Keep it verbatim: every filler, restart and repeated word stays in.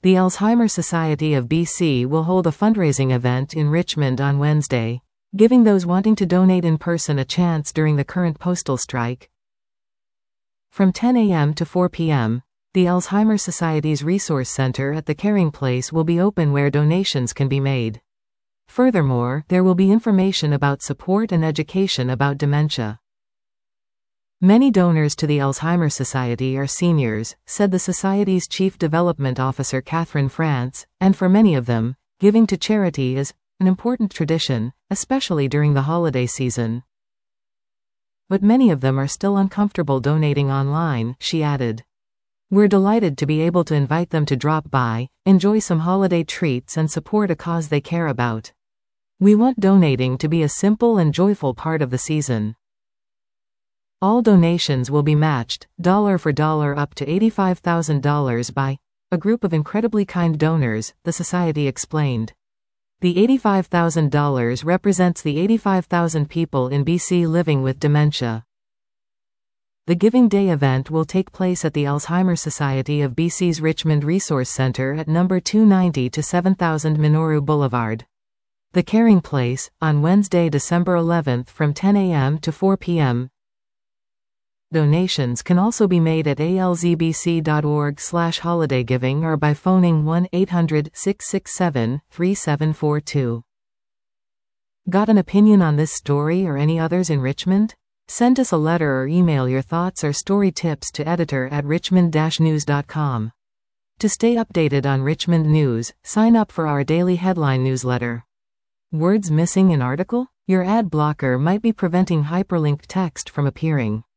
The Alzheimer's Society of B C will hold a fundraising event in Richmond on Wednesday, giving those wanting to donate in person a chance during the current postal strike. From ten a m to four p m, the Alzheimer's Society's Resource Center at the Caring Place will be open where donations can be made. Furthermore, there will be information about support and education about dementia. Many donors to the Alzheimer's Society are seniors, said the Society's Chief Development Officer Catherine France, and for many of them, giving to charity is an important tradition, especially during the holiday season. But many of them are still uncomfortable donating online, she added. We're delighted to be able to invite them to drop by, enjoy some holiday treats and support a cause they care about. We want donating to be a simple and joyful part of the season. All donations will be matched, dollar for dollar up to eighty-five thousand dollars by a group of incredibly kind donors, the Society explained. The eighty-five thousand dollars represents the eighty-five thousand people in B C living with dementia. The Giving Day event will take place at the Alzheimer's Society of B C's Richmond Resource Center at number two ninety to seven thousand Minoru Boulevard. The Caring Place, on Wednesday, December eleventh from ten a m to four p m Donations can also be made at alzbc.org slash holidaygiving or by phoning one eight hundred, six six seven, three seven four two. Got an opinion on this story or any others in Richmond? Send us a letter or email your thoughts or story tips to editor at richmond dash news dot com. To stay updated on Richmond news, sign up for our daily headline newsletter. Words missing in article? Your ad blocker might be preventing hyperlinked text from appearing.